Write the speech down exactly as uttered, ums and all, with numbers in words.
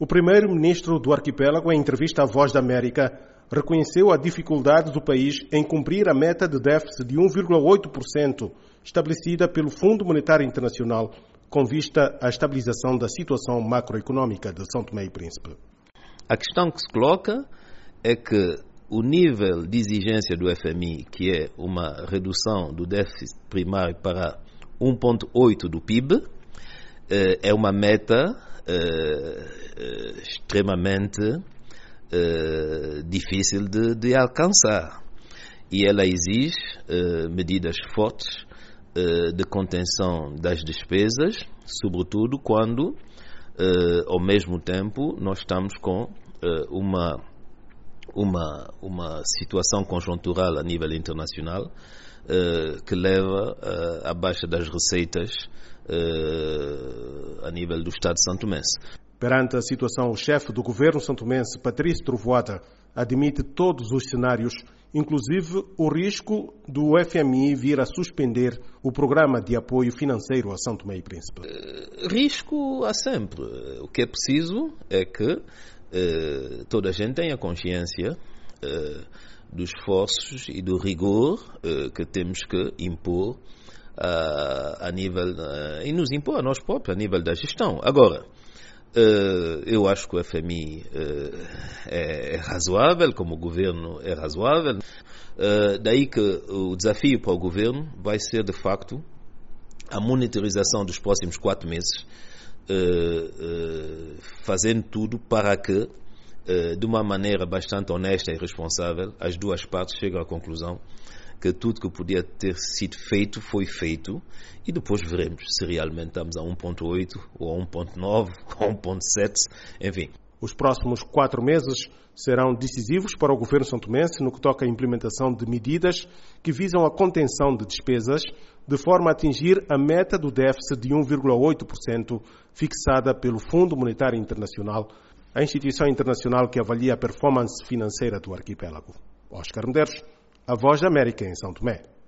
O primeiro-ministro do arquipélago, em entrevista à Voz da América, reconheceu a dificuldade do país em cumprir a meta de déficit de um vírgula oito por cento estabelecida pelo Fundo Monetário Internacional com vista à estabilização da situação macroeconómica de São Tomé e Príncipe. A questão que se coloca é que o nível de exigência do F M I, que é uma redução do déficit primário para um vírgula oito do P I B, é uma meta extremamente difícil de, de alcançar. E ela exige medidas fortes de contenção das despesas, sobretudo quando, ao mesmo tempo, nós estamos com uma Uma, uma situação conjuntural a nível internacional uh, que leva uh, à baixa das receitas uh, a nível do Estado santomense. Perante a situação, o chefe do governo santomense, Patrício Trovoada, admite todos os cenários, inclusive o risco do F M I vir a suspender o programa de apoio financeiro a São Tomé e Príncipe. Uh, risco há sempre. O que é preciso é que Uh, toda a gente tenha consciência uh, dos esforços e do rigor uh, que temos que impor uh, a nível uh, e nos impor a nós próprios a nível da gestão. Agora, uh, eu acho que o F M I uh, é, é razoável, como o governo é razoável. Uh, daí que o desafio para o governo vai ser, de facto, a monitorização dos próximos quatro meses, Uh, uh, fazendo tudo para que, uh, de uma maneira bastante honesta e responsável, as duas partes cheguem à conclusão que tudo que podia ter sido feito foi feito, e depois veremos se realmente estamos a um vírgula oito ou a um vírgula nove ou a um vírgula sete, enfim. Os próximos quatro meses serão decisivos para o governo santomense no que toca à implementação de medidas que visam a contenção de despesas de forma a atingir a meta do déficit de um vírgula oito por cento fixada pelo Fundo Monetário Internacional, a instituição internacional que avalia a performance financeira do arquipélago. Oscar Medeiros, a Voz da América em São Tomé.